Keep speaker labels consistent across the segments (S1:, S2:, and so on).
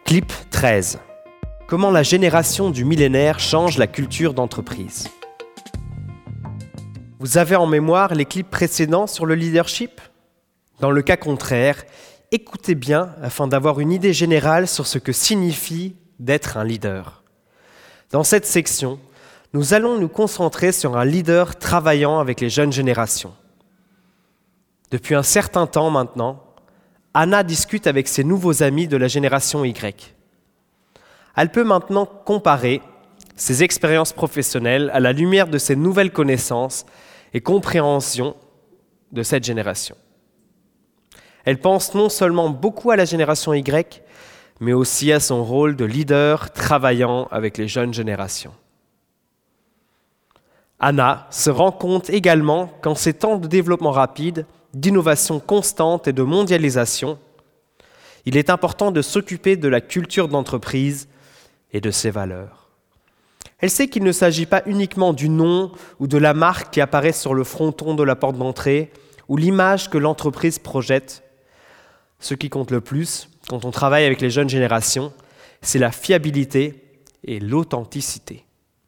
S1: Clip 13. Comment la génération du millénaire change la culture d'entreprise. Vous avez en mémoire les clips précédents sur le leadership ? Dans le cas contraire, écoutez bien afin d'avoir une idée générale sur ce que signifie d'être un leader. Dans cette section, nous allons nous concentrer sur un leader travaillant avec les jeunes générations. Depuis un certain temps maintenant, Anna discute avec ses nouveaux amis de la génération Y. Elle peut maintenant comparer ses expériences professionnelles à la lumière de ses nouvelles connaissances et compréhensions de cette génération. Elle pense non seulement beaucoup à la génération Y, mais aussi à son rôle de leader travaillant avec les jeunes générations. Anna se rend compte également qu'en ces temps de développement rapide, d'innovation constante et de mondialisation, il est important de s'occuper de la culture d'entreprise et de ses valeurs. Elle sait qu'il ne s'agit pas uniquement du nom ou de la marque qui apparaît sur le fronton de la porte d'entrée ou l'image que l'entreprise projette. Ce qui compte le plus quand on travaille avec les jeunes générations, c'est la fiabilité et l'authenticité.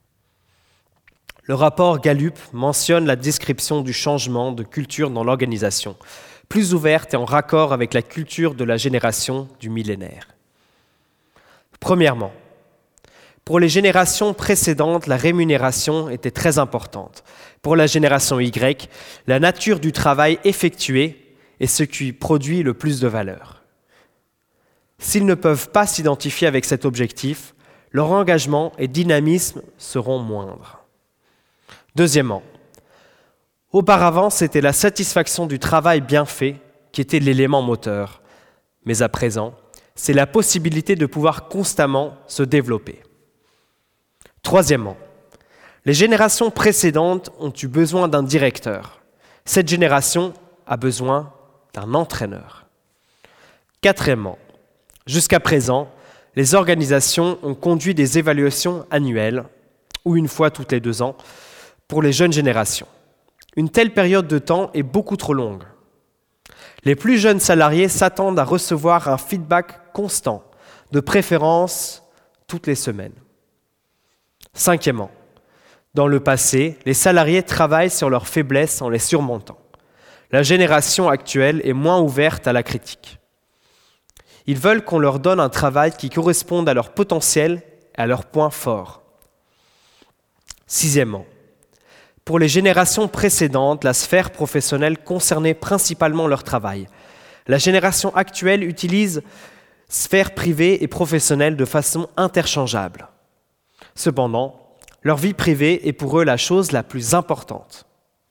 S1: Le rapport Gallup mentionne la description du changement de culture dans l'organisation, plus ouverte et en raccord avec la culture de la génération du millénaire. Premièrement, pour les générations précédentes, la rémunération était très importante. Pour la génération Y, la nature du travail effectué est ce qui produit le plus de valeur. S'ils ne peuvent pas s'identifier avec cet objectif, leur engagement et dynamisme seront moindres. Deuxièmement, auparavant, c'était la satisfaction du travail bien fait qui était l'élément moteur. Mais à présent, c'est la possibilité de pouvoir constamment se développer. Troisièmement, les générations précédentes ont eu besoin d'un directeur. Cette génération a besoin d'un entraîneur. Quatrièmement, jusqu'à présent, les organisations ont conduit des évaluations annuelles, ou une fois toutes les 2 ans, pour les jeunes générations. Une telle période de temps est beaucoup trop longue. Les plus jeunes salariés s'attendent à recevoir un feedback constant, de préférence toutes les semaines. Cinquièmement, dans le passé, les salariés travaillent sur leurs faiblesses en les surmontant. La génération actuelle est moins ouverte à la critique. Ils veulent qu'on leur donne un travail qui corresponde à leur potentiel et à leurs points forts. Sixièmement, pour les générations précédentes, la sphère professionnelle concernait principalement leur travail. La génération actuelle utilise sphère privée et professionnelle de façon interchangeable. Cependant, leur vie privée est pour eux la chose la plus importante.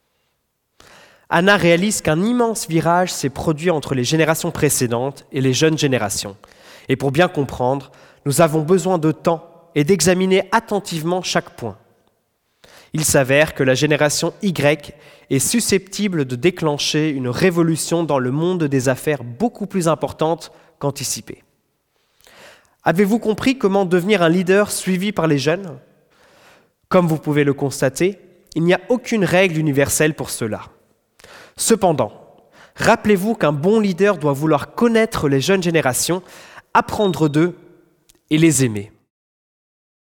S1: Anna réalise qu'un immense virage s'est produit entre les générations précédentes et les jeunes générations. Et pour bien comprendre, nous avons besoin de temps et d'examiner attentivement chaque point. Il s'avère que la génération Y est susceptible de déclencher une révolution dans le monde des affaires beaucoup plus importante qu'anticipée. Avez-vous compris comment devenir un leader suivi par les jeunes ? Comme vous pouvez le constater, il n'y a aucune règle universelle pour cela. Cependant, rappelez-vous qu'un bon leader doit vouloir connaître les jeunes générations, apprendre d'eux et les aimer.